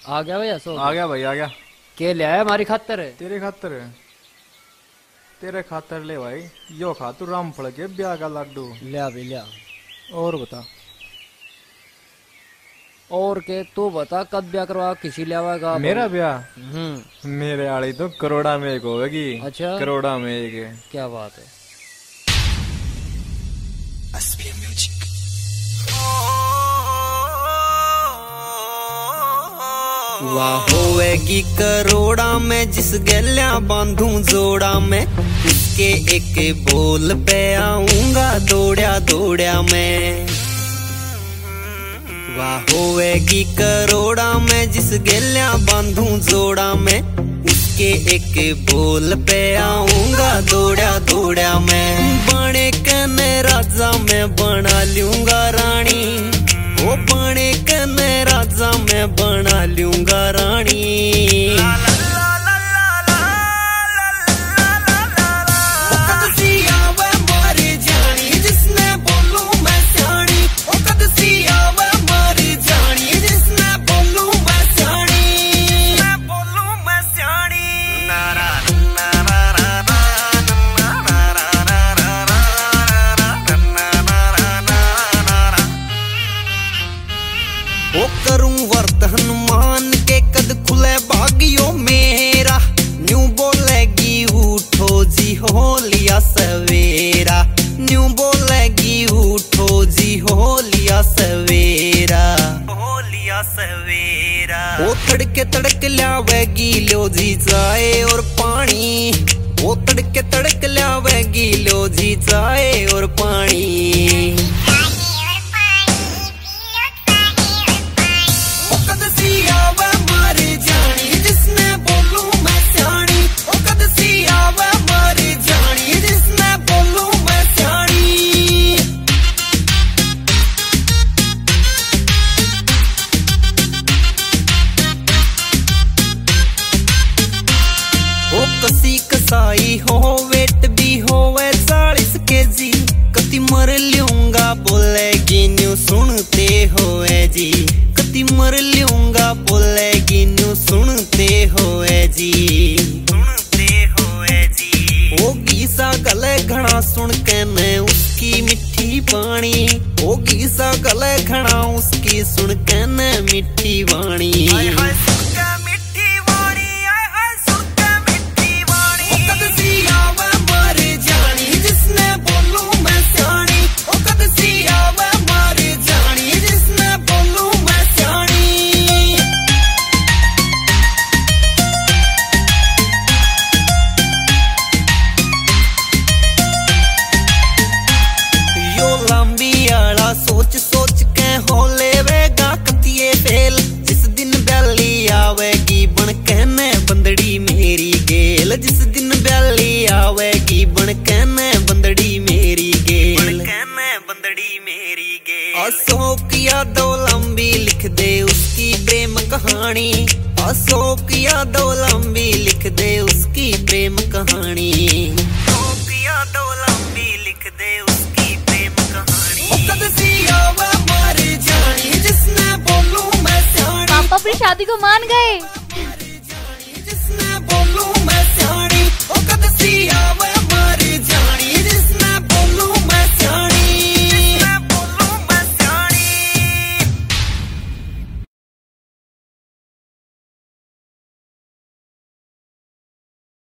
आ गया भैया सो आ गया भाई आ गया। के ले आया हमारी खातर है। तेरे खातर ले भाई। यो खा तू रामफल के ब्याह का लड्डू। ले आ भी ले आ। और बता। और के तू बता कब ब्याह करवा किसी ले आवागा। मेरा ब्याह मेरे आड़ी तो करोड़ा में एक होगी। अच्छा करोड़ा में एक। क्या बात है। वाह होएगी करोड़ा में जिस गलिया बांधू जोड़ा में, उसके एक बोल पे आऊंगा दौड़या दौड़या में। वाह होएगी करोड़ा में जिस गलिया बांधू जोड़ा में, उसके एक बोल पे आऊंगा दौड़या दौड़या में। बने कने राजा में बना लूंगा रानी, वो बने कने राजा में बना लूंगा रानी। वो करूं वर्त हनुमान के कद खुले भाग्यो मेरा, न्यू बोलेगी उठो जी हो लिया सवेरा, न्यू बोलेगी उठो जी हो लिया सवेरा, हो लिया सवेरा। वो तड़के तड़क लावेगी लो जी चाय और पानी, वो तड़के तड़क लावेगी लो जी चाय और पानी। कसी कसाई हो वेट भी होवे 40 केजी, कति मर लूंगा बोलेगी न्यू सुनते होए जी, कति मर लूंगा बोलेगी न्यू सुनते होए जी, सुनते होए जी। वो गीसा गले घना सुन के मैं उसकी मिठी वाणी, वो गीसा गले घना उसकी सुन के मैं मिठी वाणी। सोच सोच के हो लेवेगा कतिये फेल, जिस दिन बैली आवेगी बन कहने बंदड़ी मेरी गेल, जिस दिन बैली आवेगी बन कहने बंदड़ी मेरी गेल, बन कहने बंदड़ी मेरी गेल। अशोक यादव लंबी लिख दे उसकी प्रेम कहानी, अशोक यादव लंबी लिख दे उसकी प्रेम कहानी, अशोक यादव लंबी लिख दे उसकी प्रेम कहानी। पापा अपनी शादी को मान गए। जिसने बोलूं मैं सियानी, ओ कद सी